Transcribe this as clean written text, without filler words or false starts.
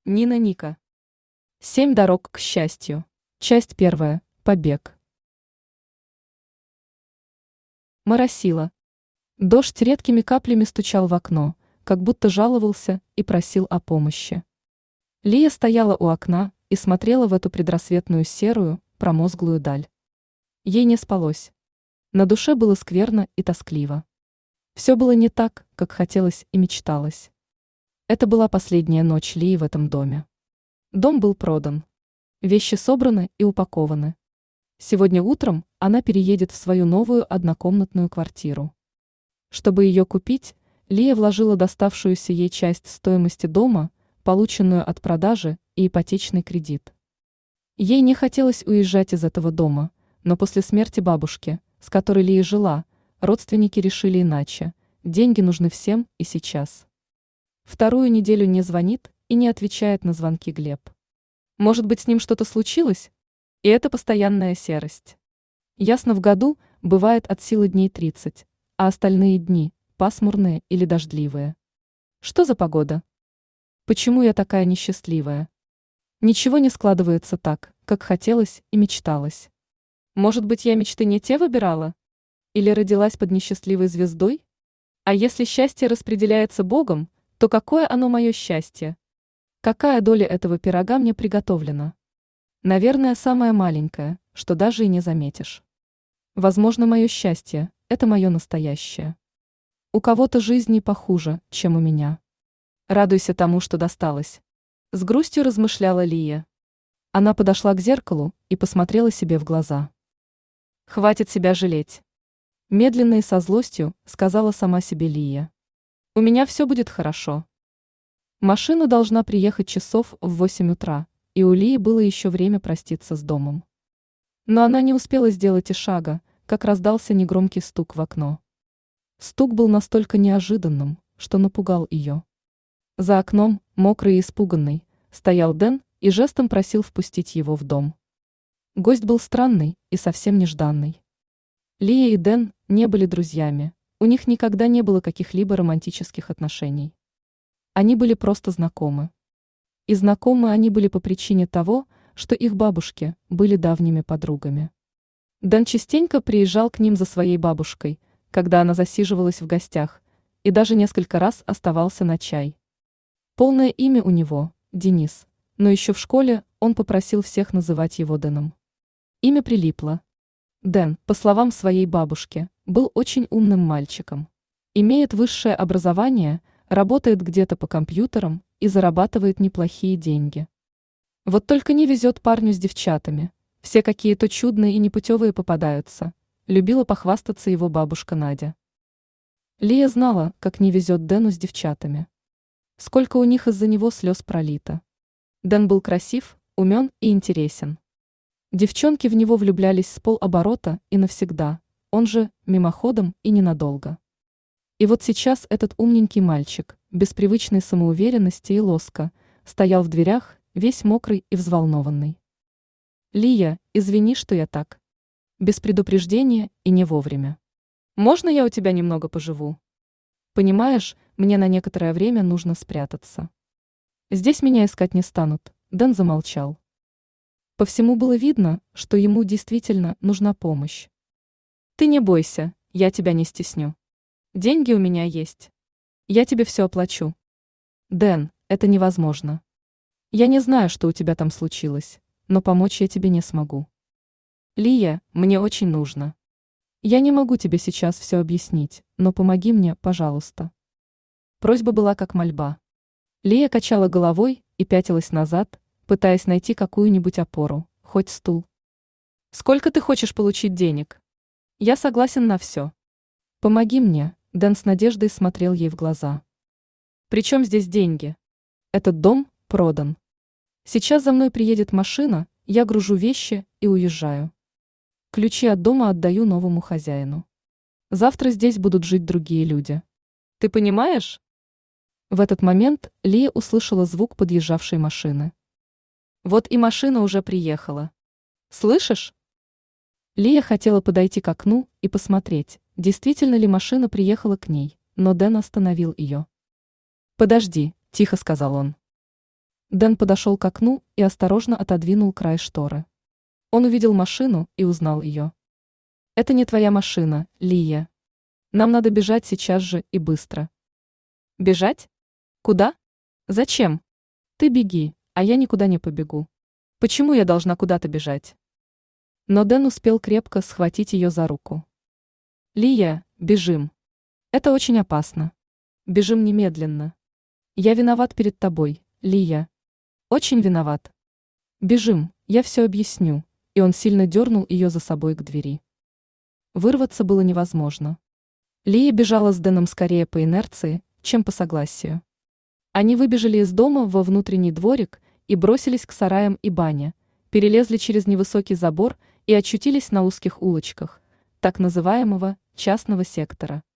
Нина Ника. Семь дорог к счастью. Часть первая. Побег. Моросило. Дождь редкими каплями стучал в окно, как будто жаловался и просил о помощи. Лия стояла у окна и смотрела в эту предрассветную серую, промозглую даль. Ей не спалось. На душе было скверно и тоскливо. Все было не так, как хотелось и мечталось. Это была последняя ночь Лии в этом доме. Дом был продан. Вещи собраны и упакованы. Сегодня утром она переедет в свою новую однокомнатную квартиру. Чтобы ее купить, Лия вложила доставшуюся ей часть стоимости дома, полученную от продажи, и ипотечный кредит. Ей не хотелось уезжать из этого дома, но после смерти бабушки, с которой Лия жила, родственники решили иначе. Деньги нужны всем и сейчас. Вторую неделю не звонит и не отвечает на звонки Глеб. Может быть, с ним что-то случилось? И это постоянная серость. Ясно, в году бывает от силы дней 30, а остальные дни пасмурные или дождливые. Что за погода? Почему я такая несчастливая? Ничего не складывается так, как хотелось и мечталось. Может быть, я мечты не те выбирала? Или родилась под несчастливой звездой? А если счастье распределяется Богом, то какое оно мое счастье? Какая доля этого пирога мне приготовлена? Наверное, самая маленькая, что даже и не заметишь. Возможно, мое счастье – это мое настоящее. У кого-то жизнь не похуже, чем у меня. Радуйся тому, что досталось. С грустью размышляла Лия. Она подошла к зеркалу и посмотрела себе в глаза. Хватит себя жалеть. Медленно и со злостью сказала сама себе Лия. У меня все будет хорошо. Машина должна приехать часов в 8 утра, и у Лии было еще время проститься с домом. Но она не успела сделать и шага, как раздался негромкий стук в окно. Стук был настолько неожиданным, что напугал ее. За окном, мокрый и испуганный, стоял Дэн и жестом просил впустить его в дом. Гость был странный и совсем нежданный. Лия и Дэн не были друзьями, у них никогда не было каких-либо романтических отношений. Они были просто знакомы. И знакомы они были по причине того, что их бабушки были давними подругами. Дэн частенько приезжал к ним за своей бабушкой, когда она засиживалась в гостях, и даже несколько раз оставался на чай. Полное имя у него – Денис, но еще в школе он попросил всех называть его Дэном. Имя прилипло. Дэн, по словам своей бабушки, был очень умным мальчиком. Имеет высшее образование, работает где-то по компьютерам и зарабатывает неплохие деньги. Вот только не везет парню с девчатами, все какие-то чудные и непутевые попадаются, любила похвастаться его бабушка Надя. Лия знала, как не везет Дэну с девчатами. Сколько у них из-за него слез пролито. Дэн был красив, умен и интересен. Девчонки в него влюблялись с полоборота и навсегда, он же мимоходом и ненадолго. И вот сейчас этот умненький мальчик, без привычной самоуверенности и лоска, стоял в дверях, весь мокрый и взволнованный. «Лия, извини, что я так. Без предупреждения и не вовремя. Можно я у тебя немного поживу? Понимаешь, мне на некоторое время нужно спрятаться. Здесь меня искать не станут», — Дэн замолчал. По всему было видно, что ему действительно нужна помощь. «Ты не бойся, я тебя не стесню. Деньги у меня есть. Я тебе все оплачу». «Дэн, это невозможно. Я не знаю, что у тебя там случилось, но помочь я тебе не смогу. Лия, мне очень нужно. Я не могу тебе сейчас все объяснить, но помоги мне, пожалуйста». Просьба была как мольба. Лия качала головой и пятилась назад, пытаясь найти какую-нибудь опору, хоть стул. «Сколько ты хочешь получить денег? Я согласен на все. Помоги мне», — Дэн с надеждой смотрел ей в глаза. «При чем здесь деньги? Этот дом продан. Сейчас за мной приедет машина, я гружу вещи и уезжаю. Ключи от дома отдаю новому хозяину. Завтра здесь будут жить другие люди. Ты понимаешь?» В этот момент Лия услышала звук подъезжавшей машины. Вот и машина уже приехала. «Слышишь?» Лия хотела подойти к окну и посмотреть, действительно ли машина приехала к ней, но Дэн остановил ее. «Подожди», – тихо сказал он. Дэн подошел к окну и осторожно отодвинул край шторы. Он увидел машину и узнал ее. «Это не твоя машина, Лия. Нам надо бежать сейчас же и быстро». «Бежать? Куда? Зачем? Ты беги, а я никуда не побегу. Почему я должна куда-то бежать?» Но Дэн успел крепко схватить ее за руку. «Лия, бежим. Это очень опасно. Бежим немедленно. Я виноват перед тобой, Лия. Очень виноват. Бежим, я все объясню», и он сильно дернул ее за собой к двери. Вырваться было невозможно. Лия бежала с Дэном скорее по инерции, чем по согласию. Они выбежали из дома во внутренний дворик и бросились к сараям и бане, перелезли через невысокий забор и очутились на узких улочках, так называемого частного сектора.